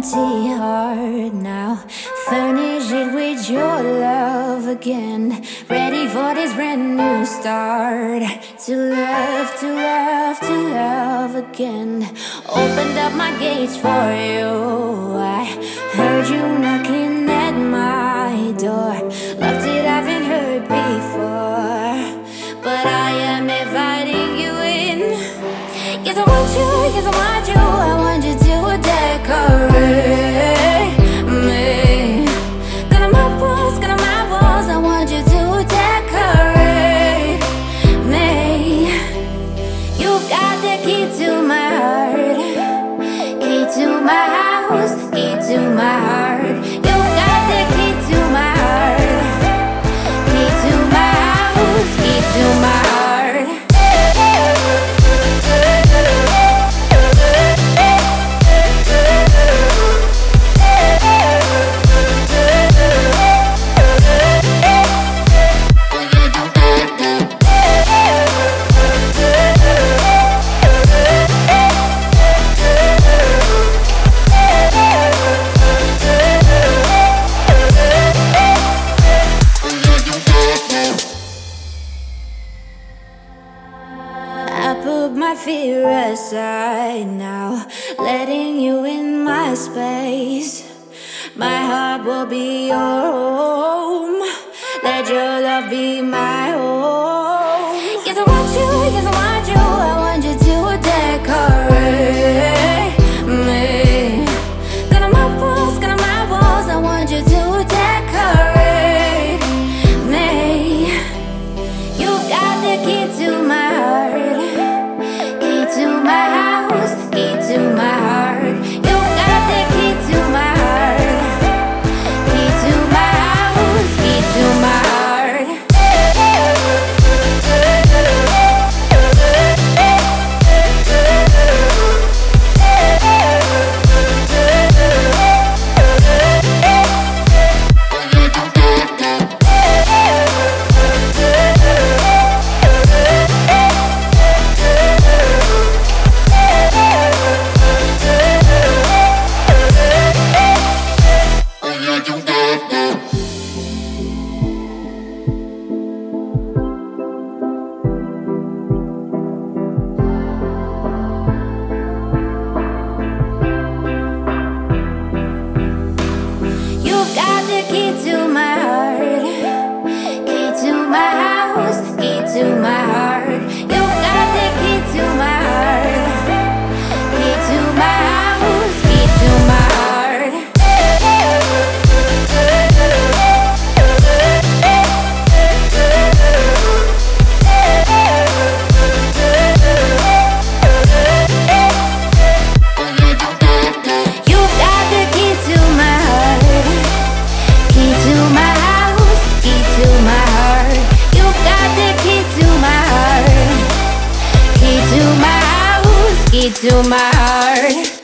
empty heart now. Furnish it with your love again. Ready for this brand new start. To love, to love, to love again. Opened up my gates for you. I heard you knocking at my door. Locked it, I haven't heard before, but I am inviting you in. Yes, I want you, yes, I want you. I want you to decorate me. Gonna my walls, I want you to decorate me. You've got the key to my heart, key to my house, key to my heart. You've got the key to my heart, key to my house, key to my heart. I put my fear aside now, letting you in my space. My heart will be your home. Let your love be my home. Yes, I want you, yes, I want you. I want you to decorate me. Gonna my walls, I want you to decorate me. You've got the key to my heart, to my house, key to my heart. You got the key to my heart, key to my house, key to my heart. To my heart, you got the key to my heart, key to my house, key to my heart. You got the key to my heart, key to my house, key to my heart. You got the key to my heart, key to my house, key to my heart.